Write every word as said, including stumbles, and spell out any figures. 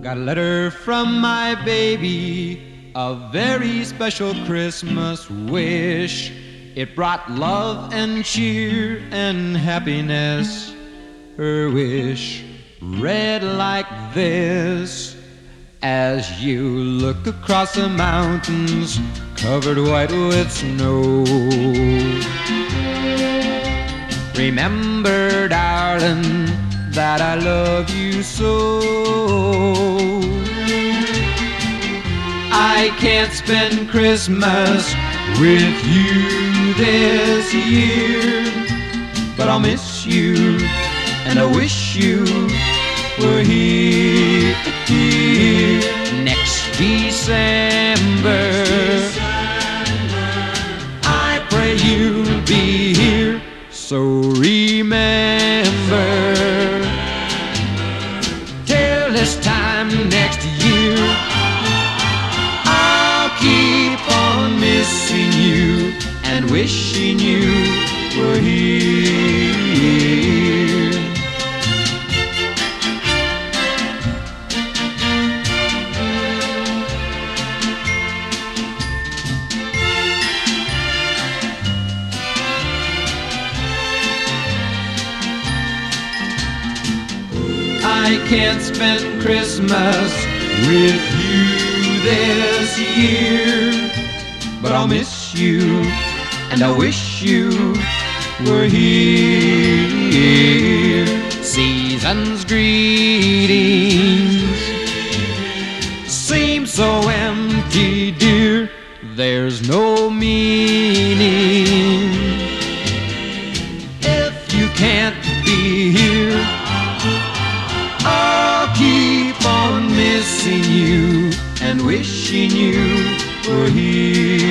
Got a letter from my baby, a very special Christmas wish. It brought love and cheer and happiness. Her wish read like this: as you look across the mountains covered white with snow, remember, darling, that I love you so. I can't spend Christmas with you this year, but I'll miss you and I wish you were here, here next December. I pray you'll be here, so remember, till this time next year, I'll keep on missing you and wishing you were here. I can't spend Christmas with you this year, but I'll miss you and I wish you were here. Season's greetings seem so empty, dear. There's no meaning if you can't be here. I'll keep on missing you and wishing you were here.